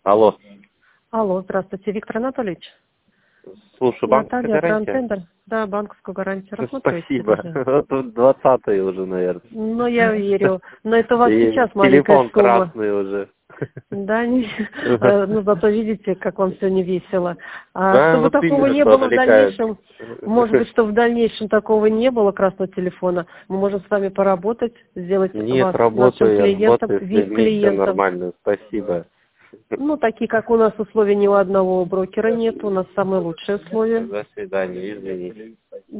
Алло. Алло, здравствуйте, Виктор Анатольевич. Слушай, банковская Наталья, гарантия? Гранд-Тендер. Да, банковскую гарантию рассматриваете? Спасибо. Тут 20-й уже, наверное. Ну, я верю. Но это у вас И сейчас маленькая телефон сумма. красный уже. Да, ну зато видите, как вам сегодня весело. Да, Чтобы вот такого именно, не что было в отвлекает. дальнейшем, может быть, что в дальнейшем такого не было красного телефона, мы можем с вами поработать, сделать Нет, вас нашим работаю, клиентом, с людьми, все VIP-клиентом. нормально, спасибо. Ну, такие, как у нас условия ни у одного брокера нет, у нас самые лучшие условия. До свидания, извини.